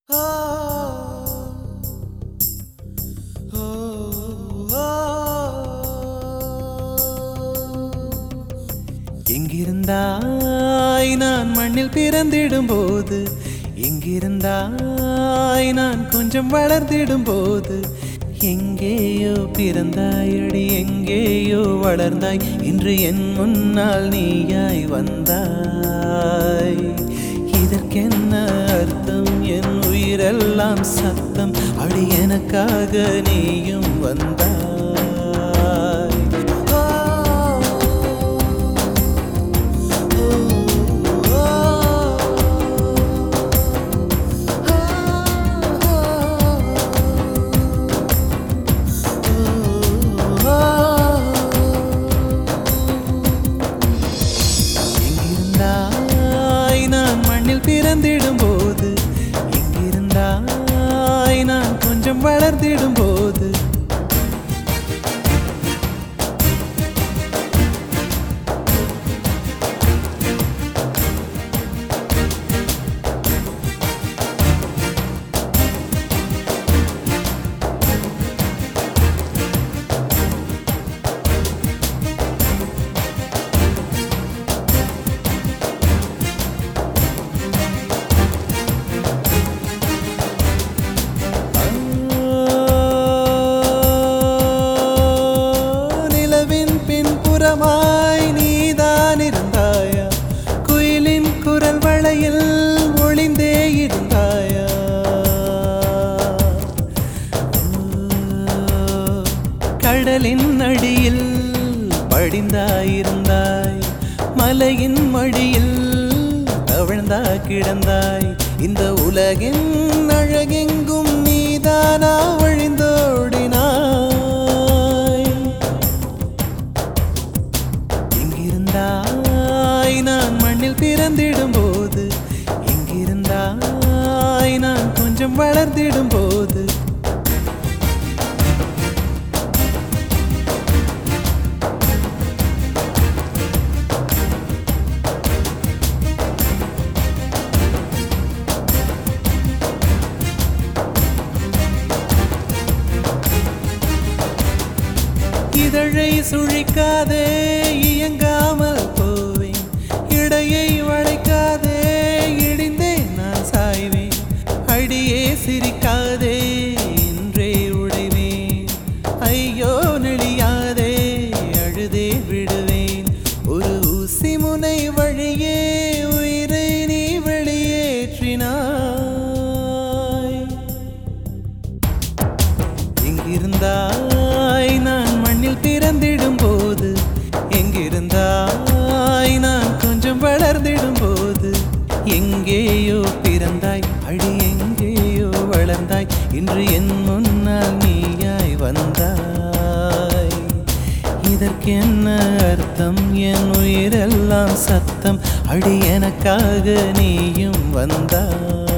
எங்கிருந்தாய் நான் மண்ணில் பிறந்திடும் போது, எங்கிருந்தாய் நான் கொஞ்சம் வளர்ந்திடும் போது, எங்கேயோ பிறந்தாயடி எங்கேயோ வளர்ந்தாய், இன்று என் முன்னால் நீயாய் வந்தாய். இதற்கென்ன அர்த்தம்? என் உயிரெல்லாம் சத்தம், அடி எனக்காக நீயும் வந்தாய். பிறந்திடும் போது, எங்கிருந்தாய் நான் கொஞ்சம் வளர்ந்திடும் போது, நீதான் இருந்தாயா? குயிலின் குரல் வளையில் ஒளிந்தே இருந்தாயா? கடலின் அடியில் படிந்தாயிருந்தாய், மலையின் மடியில் தவழ்ந்தா கிடந்தாய். இந்த உலகின் அழகெங்கும் நீதானா வழிந்தோடினாய். நான் மண்ணில் பிறந்திடும் போது, எங்கிருந்தாய் நான் கொஞ்சம் வளர்ந்திடும் போது, இதழை சுழிக்காதே இயங்காமல் போவேன், இடையை வளைக்காதே இடிந்தே நான் சாய்வேன். அடியே சிரிக்காதே இன்றே உடைவேன், ஐயோ நெளியாதே அழுதே விடுவேன். ஒரு ஊசி முனை வழியே உயிரை நீ வெளியேற்றினாய். எங்கிருந்தாய் நான் மண்ணில் பிறந்திடும் போது, எங்கிருந்தாய் நான் கொஞ்சம் வளர்ந்திடும் போது, எங்கேயோ பிறந்தாய் அடி எங்கேயோ வளர்ந்தாய், இன்று என் முன்னால் நீயாய் வந்தாய். இதற்கென்ன அர்த்தம்? என் உயிரெல்லாம் சத்தம், அடி எனக்காக நீயும் வந்தாய்.